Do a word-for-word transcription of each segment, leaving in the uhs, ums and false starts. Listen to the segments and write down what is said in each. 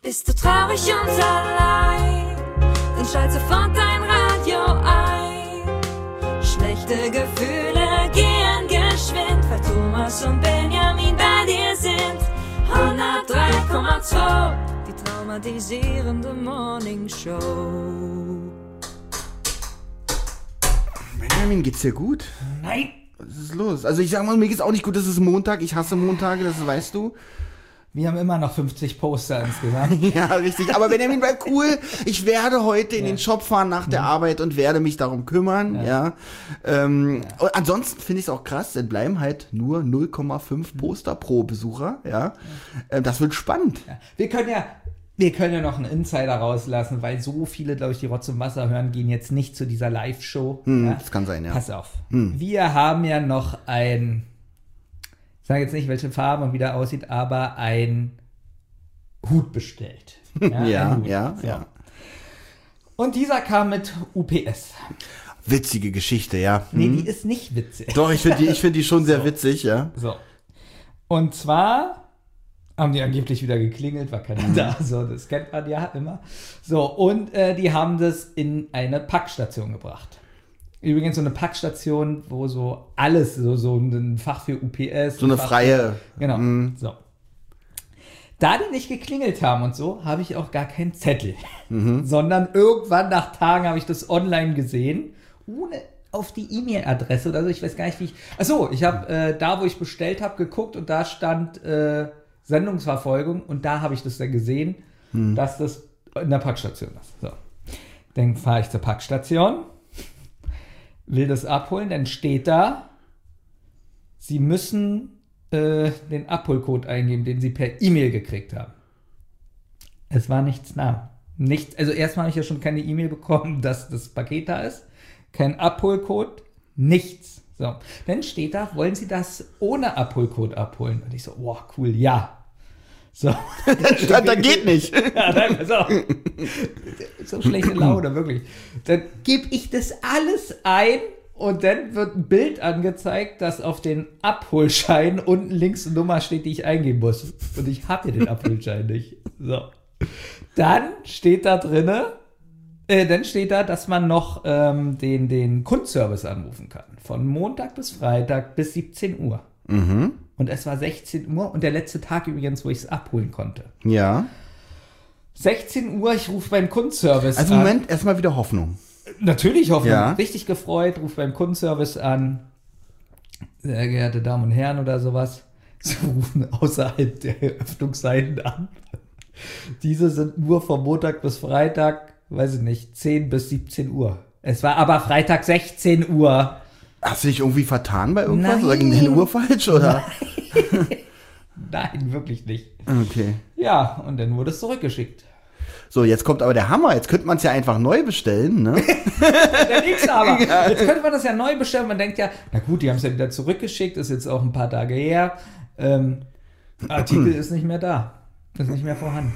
Bist du traurig und allein, dann schalt sofort dein Radio ein. Schlechte Gefühle gehen geschwind, weil Thomas und Benjamin bei dir sind. hundertdrei Komma zwei, die traumatisierende Morning Show. Benjamin, geht's dir gut? Nein. Was ist los? Also ich sag mal, mir geht's auch nicht gut, das ist Montag, ich hasse Montage, das weißt du. Wir haben immer noch fünfzig Poster insgesamt. Ja, richtig. Aber Benjamin, war cool. Ich werde heute in ja. den Shop fahren nach der mhm. Arbeit und werde mich darum kümmern. Ja. ja. Ähm, ja. Und ansonsten finde ich es auch krass, denn bleiben halt nur null Komma fünf Poster pro Besucher. Ja. ja. Ähm, das wird spannend. Ja. Wir können ja, wir können ja noch einen Insider rauslassen, weil so viele, glaube ich, die Rotz und Wasser hören, gehen jetzt nicht zu dieser Live-Show. Hm, ja. Das kann sein, ja. Pass auf. Hm. Wir haben ja noch ein, ich sage jetzt nicht, welche Farbe und wie der aussieht, aber ein Hut bestellt. Ja, ja, Hut. ja, so. ja. Und dieser kam mit U P S. Witzige Geschichte, ja. Nee, hm. die ist nicht witzig. Doch, ich finde die, ich find die schon sehr so. witzig, ja. So. Und zwar haben die angeblich wieder geklingelt, war keiner da. So, das kennt man ja immer. So, und äh, die haben das in eine Packstation gebracht. Übrigens so eine Packstation, wo so alles, so, so ein Fach für U P S. So eine Fach freie. Für, genau, Mhm. so. Da die nicht geklingelt haben und so, habe ich auch gar keinen Zettel. Mhm. Sondern irgendwann nach Tagen habe ich das online gesehen, ohne auf die E-Mail-Adresse oder so. Ich weiß gar nicht, wie ich... Achso, ich habe äh, da, wo ich bestellt habe, geguckt und da stand äh, Sendungsverfolgung und da habe ich das dann gesehen, mhm. dass das in der Packstation ist. So. Dann fahre ich zur Packstation, will das abholen, dann steht da, Sie müssen äh, den Abholcode eingeben, den Sie per E-Mail gekriegt haben. Es war nichts da. Nichts, also erstmal habe ich ja schon keine E-Mail bekommen, dass das Paket da ist. Kein Abholcode, nichts. So, dann steht da, wollen Sie das ohne Abholcode abholen? Und ich so, wow, cool, ja. So. da, da geht nicht. Ja, dann, so. So schlechte Laune, wirklich. Dann gebe ich das alles ein und dann wird ein Bild angezeigt, dass auf den Abholschein unten links eine Nummer steht, die ich eingeben muss. Und ich hatte den Abholschein nicht. So. Dann steht da drinne, äh, dann steht da, dass man noch ähm, den, den Kundenservice anrufen kann. Von Montag bis Freitag bis siebzehn Uhr. Mhm. Und es war sechzehn Uhr und der letzte Tag übrigens, wo ich es abholen konnte. Ja. sechzehn Uhr, ich rufe beim Kundenservice also an. Also Moment, erstmal wieder Hoffnung. Natürlich Hoffnung. Ja. Richtig gefreut, rufe beim Kundenservice an. Sehr geehrte Damen und Herren oder sowas. Sie rufen außerhalb der Öffnungszeiten an. Diese sind nur von Montag bis Freitag, weiß ich nicht, zehn bis siebzehn Uhr. Es war aber Freitag sechzehn Uhr. Hast du dich irgendwie vertan bei irgendwas? Nein. Oder ging deine Uhr falsch, oder? Nein. Nein, wirklich nicht. Okay. Ja, und dann wurde es zurückgeschickt. So, jetzt kommt aber der Hammer. Jetzt könnte man es ja einfach neu bestellen, ne? Der nächste aber. Jetzt könnte man das ja neu bestellen. Man denkt ja, na gut, die haben es ja wieder zurückgeschickt. Ist jetzt auch ein paar Tage her. Ähm, Artikel ist nicht mehr da. Ist nicht mehr vorhanden.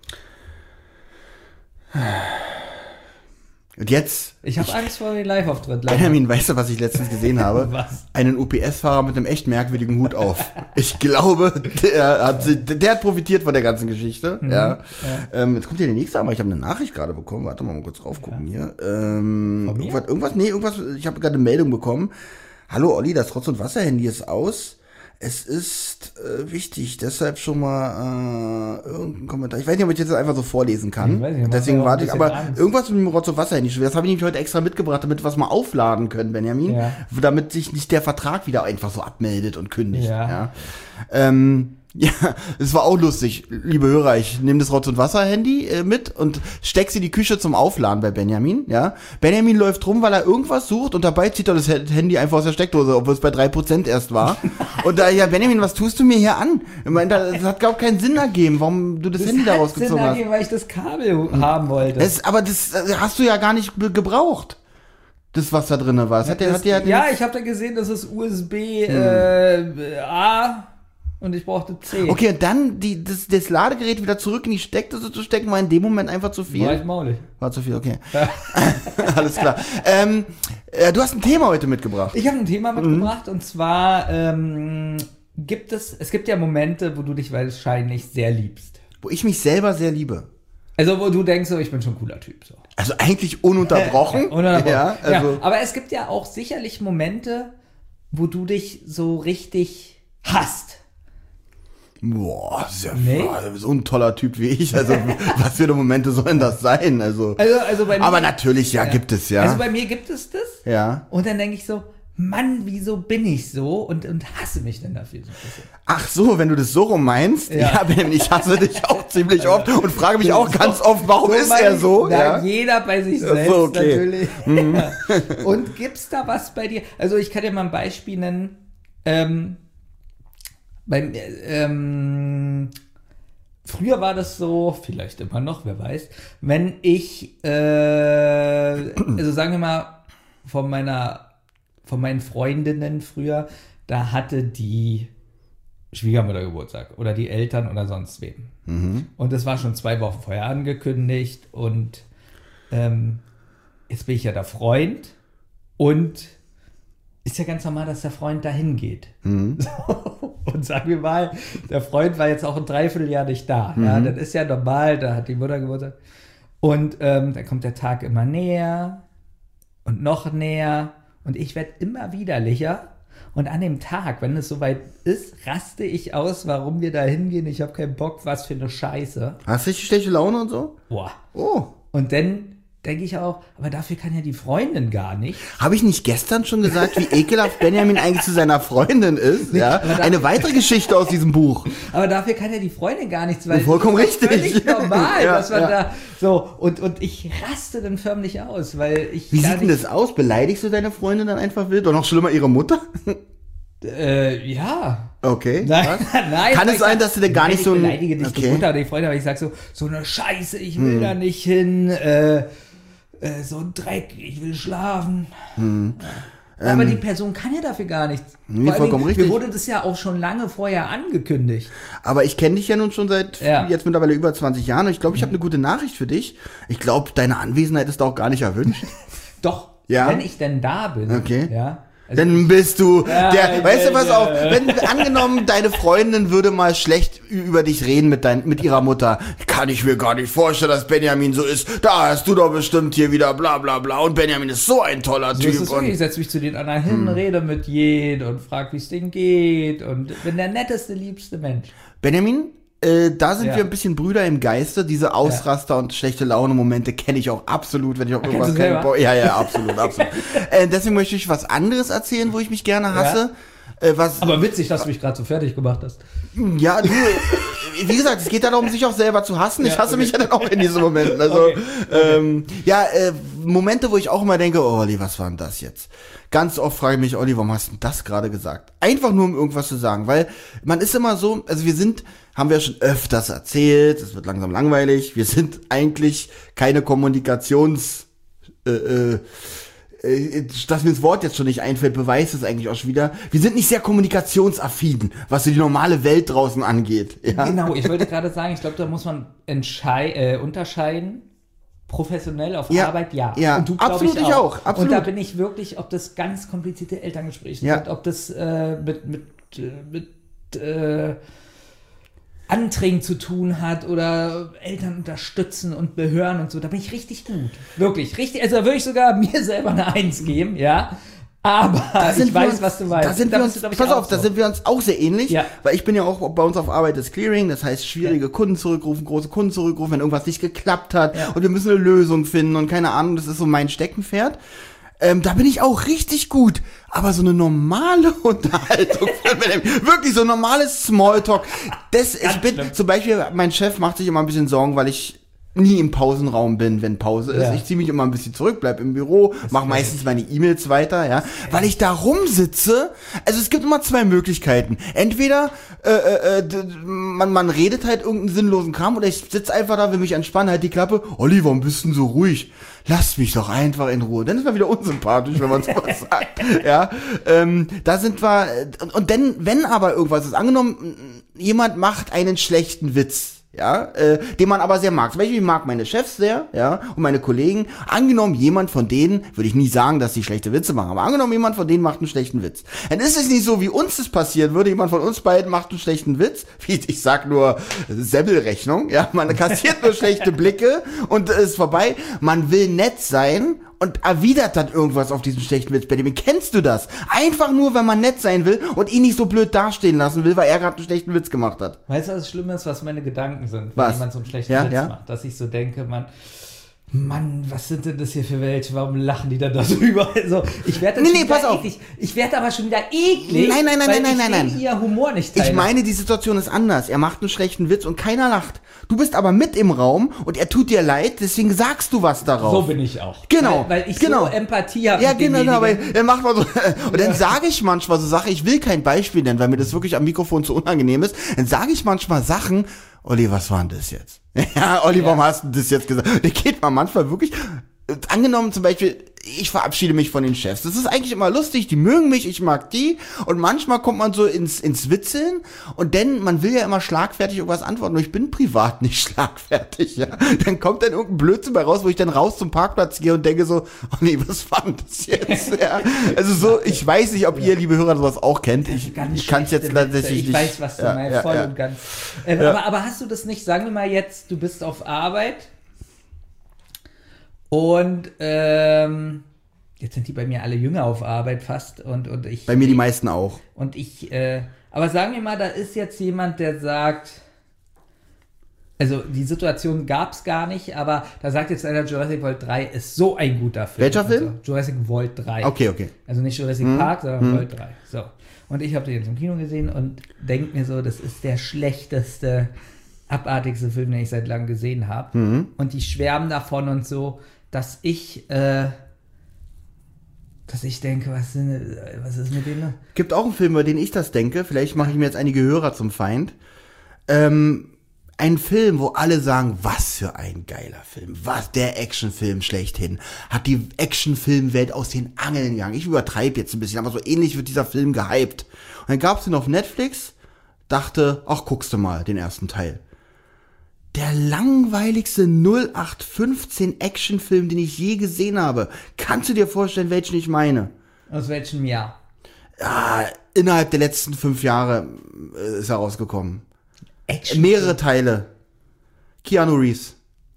Und jetzt... Ich habe Angst vor dem Live-Auftritt. Benjamin, weißt du, was ich letztens gesehen habe? Was? Einen U P S-Fahrer mit einem echt merkwürdigen Hut auf. Ich glaube, der hat, der hat profitiert von der ganzen Geschichte. Mhm, ja. ja. Ähm, jetzt kommt hier der nächste, aber ich habe eine Nachricht gerade bekommen. Warte mal, mal kurz raufgucken ja. hier. Ähm, von mir? Irgendwas, irgendwas, nee, irgendwas, ich habe gerade eine Meldung bekommen. Hallo Olli, das Rotz- und Wasser-Handy ist aus. Es ist äh, wichtig, deshalb schon mal äh, irgendein Kommentar. Ich weiß nicht, ob ich jetzt einfach so vorlesen kann. Ich weiß nicht, deswegen warte ich. Aber Angst. Irgendwas mit dem Rotz- und Wasser-Handy. Das habe ich nämlich heute extra mitgebracht, damit wir es mal aufladen können, Benjamin. Ja. Damit sich nicht der Vertrag wieder einfach so abmeldet und kündigt. Ja. Ja. Ähm, ja, es war auch lustig, liebe Hörer, ich nehme das Rotz- und Wasser-Handy äh, mit und steck sie in die Küche zum Aufladen bei Benjamin, ja. Benjamin läuft rum, weil er irgendwas sucht und dabei zieht er das Handy einfach aus der Steckdose, obwohl es bei drei Prozent erst war. Und da, ja, Benjamin, was tust du mir hier an? Ich meine, das hat gar keinen Sinn ergeben, warum du das, das Handy da rausgezogen hast. Sinn ergeben, weil ich das Kabel haben wollte. Das, aber das hast du ja gar nicht gebraucht. Das, was da drin war. Das hat der, das, hat der, hat ja, ich habe da gesehen, das ist U S B hm. äh, A und ich brauchte C. Okay, und dann die, das, das Ladegerät wieder zurück in die Steckdose zu stecken, war in dem Moment einfach zu viel. War ich maulig. War zu viel, okay. Alles klar. Ähm, äh, du hast ein Thema heute mitgebracht. Ich habe ein Thema mitgebracht mhm. und zwar ähm, gibt es, es gibt ja Momente, wo du dich wahrscheinlich sehr liebst. wo ich mich selber sehr liebe. Also wo du denkst, so, ich bin schon ein cooler Typ. So. Also eigentlich ununterbrochen. Ununterbrochen. Ja, also ja, aber es gibt ja auch sicherlich Momente, wo du dich so richtig hasst. Boah, ist ja Nee? so ein toller Typ wie ich. Also was für eine Momente sollen das sein? Also, Also, also bei mir, aber natürlich, ja, gibt es ja. Also bei mir gibt es das. Ja. Und dann denke ich so, Mann, wieso bin ich so? Und, und hasse mich dann dafür so ein bisschen. Ach so, wenn du das so rum meinst, ja, Ja. Benjamin, ich hasse dich auch ziemlich oft und frage mich auch ganz oft, warum So ist mein- er so? Na, Ja. jeder bei sich Ach so, selbst okay. natürlich. Ja. Und gibt's da was bei dir? Also ich kann dir mal ein Beispiel nennen. Ähm, beim, ähm, früher war das so, vielleicht immer noch, wer weiß, wenn ich, äh, also sagen wir mal, von meiner, von meinen Freundinnen früher, da hatte die Schwiegermutter Geburtstag oder die Eltern oder sonst wem. Mhm. Und das war schon zwei Wochen vorher angekündigt und ähm, jetzt bin ich ja der Freund und ist ja ganz normal, dass der Freund dahin geht. Mhm. So, und sagen wir mal, der Freund war jetzt auch ein Dreivierteljahr nicht da. Ja, Mhm. das ist ja normal, da hat die Mutter Geburtstag. Und ähm, dann kommt der Tag immer näher und noch näher und ich werde immer widerlicher. Und an dem Tag, wenn es soweit ist, raste ich aus, warum wir da hingehen. Ich habe keinen Bock, was für eine Scheiße. Hast du richtig schlechte Laune und so? Boah. Oh. Und dann denke ich auch, aber dafür kann ja die Freundin gar nicht. Habe ich nicht gestern schon gesagt, wie ekelhaft Benjamin eigentlich zu seiner Freundin ist? Ja, aber da- eine weitere Geschichte aus diesem Buch. Aber dafür kann ja die Freundin gar nichts, weil Vollkommen das ist richtig. völlig normal, Ja, dass man ja. da so und und ich raste dann förmlich aus, weil ich Wie gar sieht denn nicht, das aus? Beleidigst du deine Freundin dann einfach wild? Oder noch schlimmer, ihre Mutter? äh, ja. Okay. Nein, was? nein, Kann weil es ich sein, sag, dass du denn gar nein, nicht so ich ein... beleidige nicht die Mutter oder die Freundin, aber ich sag so, so eine Scheiße, ich will da nicht hin, äh, äh, so ein Dreck, ich will schlafen. Ja. Aber die Person kann ja dafür gar nichts. Nee, Vor allen vollkommen Dingen, richtig. Mir wurde das ja auch schon lange vorher angekündigt. Aber ich kenne dich ja nun schon seit Ja. jetzt mittlerweile über zwanzig Jahren und ich glaube, ich habe eine gute Nachricht für dich. Ich glaube, deine Anwesenheit ist auch gar nicht erwünscht. Doch, Ja? wenn ich denn da bin. Okay. Ja. Also Dann bist du der, Ja, weißt du, ja, pass ja. auf, wenn angenommen, deine Freundin würde mal schlecht ü- über dich reden mit dein, mit ihrer Mutter, kann ich mir gar nicht vorstellen, dass Benjamin so ist, da hast du doch bestimmt hier wieder bla bla bla und Benjamin ist so ein toller so Typ. ist es wirklich. Ich Und setze mich zu den anderen hin, rede mit jedem und frage, wie es denen geht und bin der netteste, liebste Mensch. Benjamin, äh, da sind Ja. wir ein bisschen Brüder im Geiste, diese Ausraster und schlechte Laune-Momente kenne ich auch absolut, wenn ich auf irgendwas du keinen selber? Bock- Ja, ja, absolut, absolut. äh, deswegen möchte ich was anderes erzählen, wo ich mich gerne hasse. Äh, was, Aber witzig, dass du mich gerade so fertig gemacht hast. Ja, du, wie gesagt, es geht ja darum, sich auch selber zu hassen. Ich Ja, hasse okay. mich ja dann auch in diesen Momenten. Also, Okay, Ähm, ja, äh, Momente, wo ich auch immer denke, oh, Olli, was war denn das jetzt? Ganz oft frage ich mich, Olli, warum hast du denn das gerade gesagt? Einfach nur, um irgendwas zu sagen, weil man ist immer so, also wir sind, haben wir schon öfters erzählt, es wird langsam langweilig, wir sind eigentlich keine Kommunikations, äh, äh, äh, dass mir das Wort jetzt schon nicht einfällt, beweist es eigentlich auch schon wieder. Wir sind nicht sehr kommunikationsaffin, was so die normale Welt draußen angeht. Ja? Genau, ich wollte gerade sagen, ich glaube, da muss man entschei äh, unterscheiden. Professionell auf Ja, Arbeit, ja. ja, Und du, glaub absolut, ich auch, absolut. Und da bin ich wirklich, ob das ganz komplizierte Elterngespräche Ja. sind, ob das äh, mit, mit, äh, mit äh, Anträgen zu tun hat oder Eltern unterstützen und behören und so, da bin ich richtig gut. Wirklich, richtig. Also da würde ich sogar mir selber eine Eins geben, ja. Aber Da sind ich wir weiß, uns, was du meinst. Da sind Da wir bist uns, du, glaub ich, pass auch auf, da so. sind wir uns auch sehr ähnlich, Ja. weil ich bin ja auch bei uns auf Arbeit das Clearing, das heißt schwierige Kunden zurückrufen, große Kunden zurückrufen, wenn irgendwas nicht geklappt hat Ja. und wir müssen eine Lösung finden und keine Ahnung, das ist so mein Steckenpferd. Ähm, da bin ich auch richtig gut, aber so eine normale Unterhaltung, wirklich so ein normales Smalltalk, das, ich bin, schlimm. zum Beispiel, mein Chef macht sich immer ein bisschen Sorgen, weil ich nie im Pausenraum bin, wenn Pause ist. Ja. Ich ziehe mich immer ein bisschen zurück, bleib im Büro, mache meistens meine E-Mails weiter, ja, weil ich da rumsitze. Also es gibt immer zwei Möglichkeiten. Entweder äh, äh, d- man man redet halt irgendeinen sinnlosen Kram oder ich sitze einfach da, will mich entspannen, halt die Klappe. Olli, warum bist du denn so ruhig? Lass mich doch einfach in Ruhe. Dann ist man wieder unsympathisch, wenn man sowas sagt. Ja, ähm, da sind wir. Und, und denn, wenn aber irgendwas ist, angenommen, jemand macht einen schlechten Witz. ja, äh, den man aber sehr mag. Zum Beispiel, ich mag meine Chefs sehr, ja, und meine Kollegen. Angenommen, jemand von denen, würde ich nie sagen, dass die schlechte Witze machen, aber angenommen, jemand von denen macht einen schlechten Witz. Dann ist es nicht so, wie uns das passieren würde. Jemand von uns beiden macht einen schlechten Witz. Wie, ich sag nur Sebbelrechnung, ja, man kassiert nur schlechte Blicke und es ist vorbei. Man will nett sein und erwidert dann irgendwas auf diesen schlechten Witz. Benjamin, kennst du das? Einfach nur, wenn man nett sein will und ihn nicht so blöd dastehen lassen will, weil er gerade einen schlechten Witz gemacht hat. Weißt du, was Schlimmes ist, was meine Gedanken sind, wenn Was? jemand so einen schlechten Ja, Witz ja. macht? Dass ich so denke, man, Mann, was sind denn das hier für welche? Warum lachen die dann da drüber? Also, ich werde dann Nee, schon nee, wieder pass auf. eklig. Ich werde aber schon wieder eklig. Nein, nein, nein, weil nein, nein, ich nein, den nein. ihr Humor nicht teile. Ich meine, die Situation ist anders. Er macht einen schlechten Witz und keiner lacht. Du bist aber mit im Raum und er tut dir leid, deswegen sagst du was darauf. So bin ich auch. Genau, Weil, weil ich genau. so Empathie habe. Ja, mit genau, demjenigen. aber er macht mal so. Und dann sage ich manchmal so Sachen, ich will kein Beispiel nennen, weil mir das wirklich am Mikrofon zu unangenehm ist. Dann sage ich manchmal Sachen, Olli, was war denn das jetzt? Ja, Olli, warum hast du das jetzt gesagt? Der geht mal manchmal wirklich, angenommen zum Beispiel, ich verabschiede mich von den Chefs. Das ist eigentlich immer lustig, die mögen mich, ich mag die. Und manchmal kommt man so ins, ins Witzeln und dann, man will ja immer schlagfertig irgendwas antworten. Und ich bin privat nicht schlagfertig, ja. Dann kommt dann irgendein Blödsinn bei raus, wo ich dann raus zum Parkplatz gehe und denke so, oh nee, was war denn das jetzt? Ja. Also so, ich weiß nicht, ob ihr, liebe Hörer, sowas auch kennt. Ich, Ganz ich kann es jetzt schlechte Witze. tatsächlich ich nicht. weiß, was du ja, meinst, ja, voll ja. und ganz. Äh, Ja. aber, aber hast du das nicht, sagen wir mal jetzt, du bist auf Arbeit und ähm, jetzt sind die bei mir alle jünger auf Arbeit fast und, und ich... Bei mir die meisten auch. Und ich, äh, aber sagen wir mal, da ist jetzt jemand, der sagt, also die Situation gab's gar nicht, aber da sagt jetzt einer, Jurassic World drei ist so ein guter Film. Welcher Film? Also, Jurassic World drei. Okay, okay. Also nicht Jurassic Hm. Park, sondern World drei. So. Und ich habe den jetzt im Kino gesehen und denke mir so, das ist der schlechteste, abartigste Film, den ich seit langem gesehen habe. Mhm. Und die schwärmen davon und so, dass ich, äh, dass ich denke, was, sind, was ist mit denen? Gibt auch einen Film, über den ich das denke. Vielleicht mache ich mir jetzt einige Hörer zum Feind. Ähm, ein Film, wo alle sagen, was für ein geiler Film. Was, der Actionfilm schlechthin. Hat die Actionfilmwelt aus den Angeln gegangen. Ich übertreibe jetzt ein bisschen, aber so ähnlich wird dieser Film gehypt. Und dann gab's den auf Netflix, dachte, ach, guckst du mal, den ersten Teil. Der langweiligste null acht fünfzehn Actionfilm, den ich je gesehen habe. Kannst du dir vorstellen, welchen ich meine? Aus welchem Jahr? Ja, innerhalb der letzten fünf Jahre äh, ist er rausgekommen. Action. Mehrere Teile. Keanu Reeves.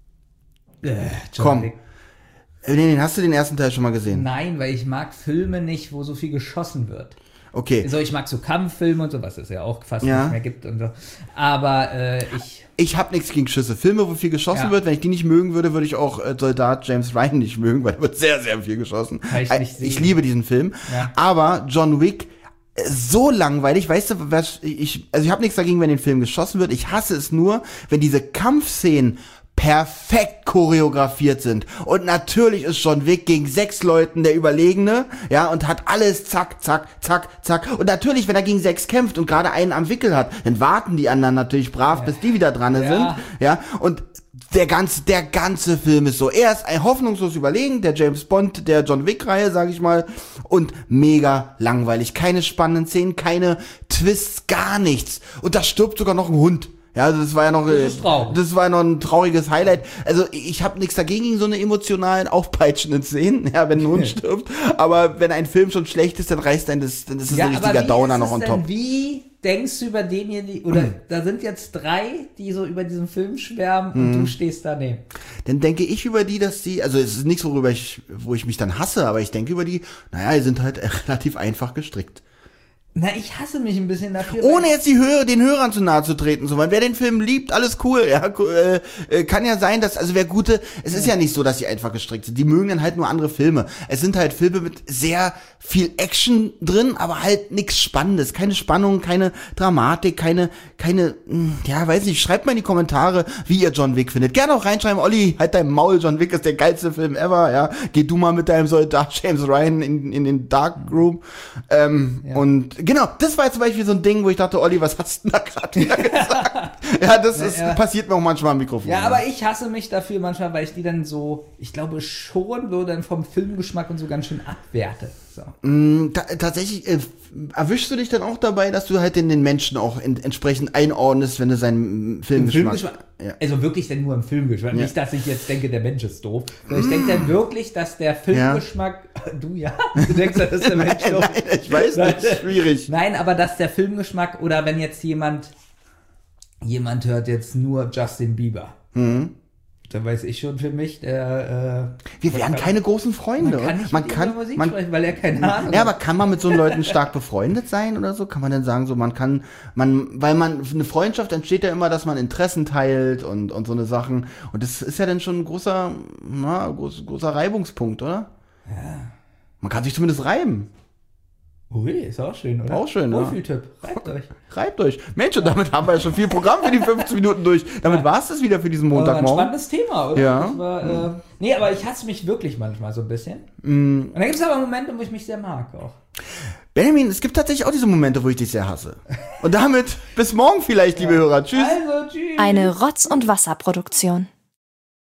Äh, Komm. Wick. Äh, nee, nee, hast du den ersten Teil schon mal gesehen? Nein, weil ich mag Filme nicht, wo so viel geschossen wird. Okay. Also ich mag so Kampffilme und so, was es ja auch fast Ja. nicht mehr gibt und so. Aber äh, ich... Ich hab nichts gegen Schüsse. Filme, wo viel geschossen Ja. wird, wenn ich die nicht mögen würde, würde ich auch äh, Soldat James Ryan nicht mögen, weil da wird sehr, sehr viel geschossen. Kann ich Äh, nicht sehen. ich liebe diesen Film. Ja. Aber John Wick, äh, so langweilig, weißt du, was ich, also ich habe nichts dagegen, wenn den Film geschossen wird. Ich hasse es nur, wenn diese Kampfszenen perfekt choreografiert sind. Und natürlich ist John Wick gegen sechs Leuten der Überlegene, ja, und hat alles zack, zack, zack, zack. Und natürlich, wenn er gegen sechs kämpft und gerade einen am Wickel hat, dann warten die anderen natürlich brav, bis die wieder dran Ja. sind, ja. Und der ganze, der ganze Film ist so. Er ist ein hoffnungslos überlegen, der James Bond, der John Wick-Reihe, sag ich mal, und mega langweilig. Keine spannenden Szenen, keine Twists, gar nichts. Und da stirbt sogar noch ein Hund. Ja, also das war ja noch, Das ist traurig. das war ja noch ein trauriges Highlight. Also ich habe nichts dagegen gegen so eine emotionalen, aufpeitschenden Szenen, ja, wenn ein Hund stirbt. Aber wenn ein Film schon schlecht ist, dann reißt ein das, dann ist es ein richtiger Downer noch on denn, top. Wie denkst du über denjenigen, oder da sind jetzt drei, die so über diesen Film schwärmen und Mhm. du stehst daneben. Dann denke ich über die, dass die, also es ist nichts, worüber ich, wo ich mich dann hasse, aber ich denke über die, naja, die sind halt relativ einfach gestrickt. Na, ich hasse mich ein bisschen dafür. Ohne weil- jetzt die Hörer, den Hörern zu nahe zu treten, so, weil wer den Film liebt, alles cool, ja, äh, äh, kann ja sein, dass, also wer gute, es ist ja nicht so, dass die einfach gestrickt sind, die mögen dann halt nur andere Filme. Es sind halt Filme mit sehr viel Action drin, aber halt nichts Spannendes, keine Spannung, keine Dramatik, keine, keine, mh, ja, weiß nicht, schreibt mal in die Kommentare, wie ihr John Wick findet. Gerne auch reinschreiben, Olli, halt dein Maul, John Wick ist der geilste Film ever, ja, geh du mal mit deinem Soldat James Ryan in, in den Dark Room, ähm, Ja. und genau, das war jetzt zum Beispiel so ein Ding, wo ich dachte, Olli, was hast du denn da gerade wieder gesagt? Ja, das ist, Ja, ja. passiert mir auch manchmal am Mikrofon. Ja, aber ich hasse mich dafür manchmal, weil ich die dann so, ich glaube schon so dann vom Filmgeschmack und so ganz schön abwerte. So. Mm, ta- tatsächlich äh, erwischst du dich dann auch dabei, dass du halt den, den Menschen auch in, entsprechend einordnest, wenn du seinen Filmgeschmack... Filmgeschmack Ja. Also wirklich dann nur im Filmgeschmack. Ja. Nicht, dass ich jetzt denke, der Mensch ist doof. Sondern ich denke dann wirklich, dass der Filmgeschmack... Du ja? Du denkst, das ist der Mensch Nein, doof? nein, ich weiß nicht, schwierig. Nein, aber dass der Filmgeschmack oder wenn jetzt jemand... Jemand hört jetzt nur Justin Bieber. Mhm. Da weiß ich schon für mich, der... Äh, Wir wären kann, keine großen Freunde. Man kann nicht man mit ihm kann, über Musik man, sprechen, weil er keine Ahnung Ja, hat. aber kann man mit so Leuten stark befreundet sein oder so? Kann man denn sagen, so man kann, man, weil man, eine Freundschaft entsteht ja immer, dass man Interessen teilt und, und so eine Sachen. Und das ist ja dann schon ein großer, na, groß, großer Reibungspunkt, oder? Ja. Man kann sich zumindest reiben. Ui, ist auch schön, oder? Auch schön, ja. Wohlfühltipp. Reibt euch. Reibt euch. Mensch, und damit haben wir ja schon viel Programm für die fünfzehn Minuten durch. Damit war es das wieder für diesen Aber ein Montagmorgen. spannendes Thema, oder? Ja. Das war, äh, nee, aber ich hasse mich wirklich manchmal so ein bisschen. Mm. Und dann gibt es aber Momente, wo ich mich sehr mag auch. Benjamin, es gibt tatsächlich auch diese Momente, wo ich dich sehr hasse. Und damit bis morgen vielleicht, liebe Hörer. Tschüss. Also, tschüss. Eine Rotz- und Wasserproduktion.